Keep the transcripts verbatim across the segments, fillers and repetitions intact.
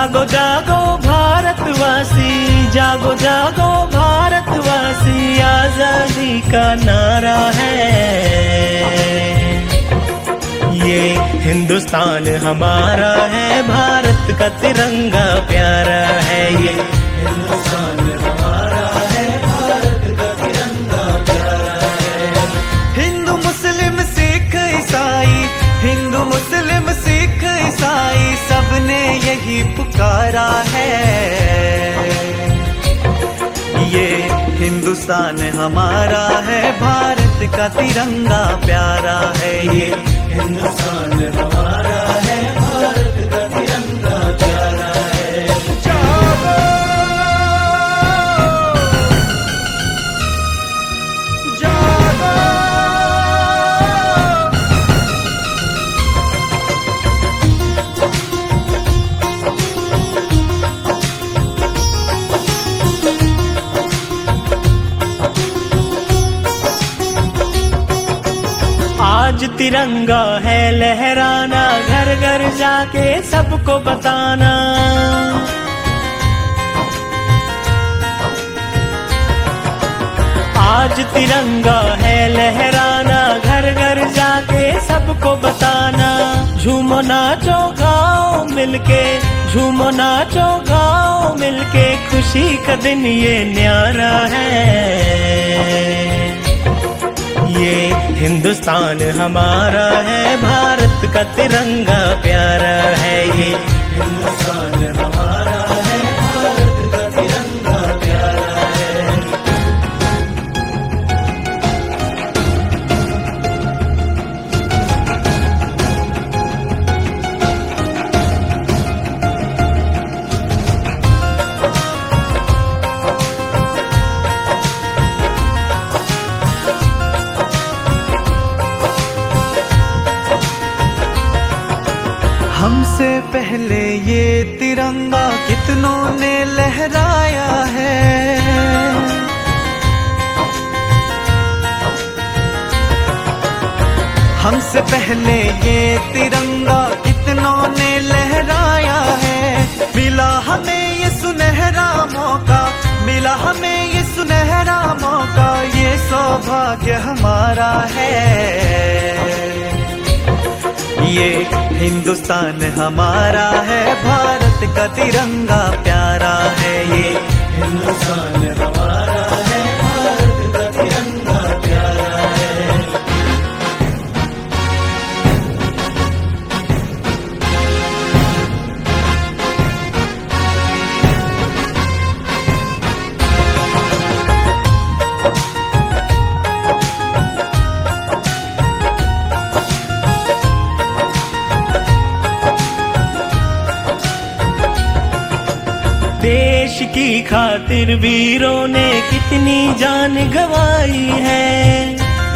जागो जागो भारतवासी, जागो जागो भारतवासी, आजादी का नारा है। ये हिंदुस्तान हमारा है, भारत का तिरंगा प्यारा है। ये हिंदुस्तान हमारा है, भारत का तिरंगा प्यारा है। हिंदू मुस्लिम सिख ईसाई, हिंदू मुस्लिम सिख ईसाई, सबने यही पुकारा है। ये हिंदुस्तान हमारा है, भारत का तिरंगा प्यारा है। ये हिंदुस्तान हमारा है, भारत का तिरंगा प्यारा है। जागो जागो आज तिरंगा है लहराना, घर घर जाके सबको बताना। आज तिरंगा है लहराना, घर घर जाके सबको बताना। झूमो नाचो गाओ मिलके, झूमो नाचो गाओ मिलके, खुशी का दिन ये न्यारा है। ये हिंदुस्तान हमारा है, भारत का तिरंगा प्यारा है। ये हिंदुस्तान हमारा है, भारत का तिरंगा प्यारा है। हमसे पहले ये तिरंगा कितनों ने लहराया है। हमसे पहले ये तिरंगा कितनों ने लहराया है। मिला हमें ये सुनहरा मौका, मिला हमें ये सुनहरा मौका, ये सौभाग्य हमारा है। ये हिंदुस्तान हमारा है, भारत का तिरंगा प्यारा है। ये हिंदुस्तान हमारा है, भारत का तिरंगा प्यारा है। देश की खातिर वीरों ने कितनी जान गंवाई है।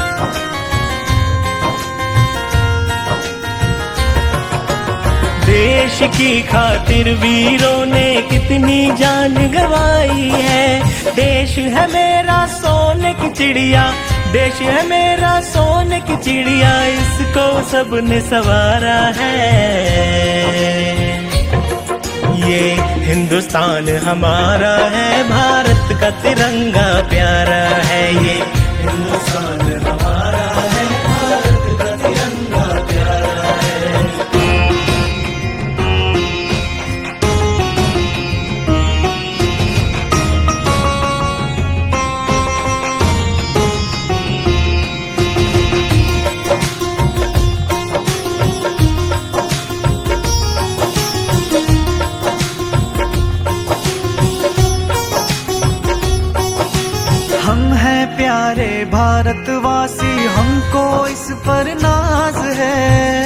देश की खातिर वीरों ने कितनी जान गंवाई है। देश है मेरा सोने की चिड़िया, देश है मेरा सोने की चिड़िया, इसको सबने संवारा है। ये हिंदुस्तान हमारा है, भारत का तिरंगा प्यारा है। ये हिंदुस्तान हमारा है, भारत का तिरंगा प्यारा है। हम हैं प्यारे भारतवासी, हमको इस पर नाज है।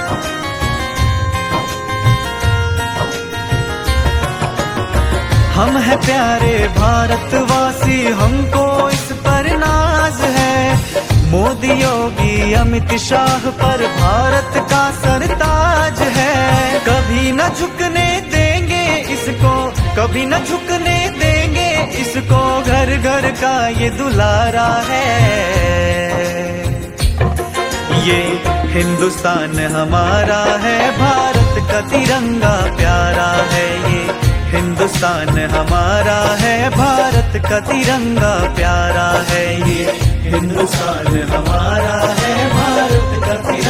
हम हैं प्यारे भारतवासी, हमको इस पर नाज है। मोदी योगी अमित शाह पर भारत का सरताज है। कभी न झुकने देंगे इसको, कभी न झुकने देंगे इसको, घर घर का ये दुलारा है। ये हिंदुस्तान हमारा है, भारत भारत का तिरंगा प्यारा है ये, हिंदुस्तान हमारा है, भारत का तिरंगा प्यारा है ये, हिंदुस्तान हमारा है, भारत का तिरंगा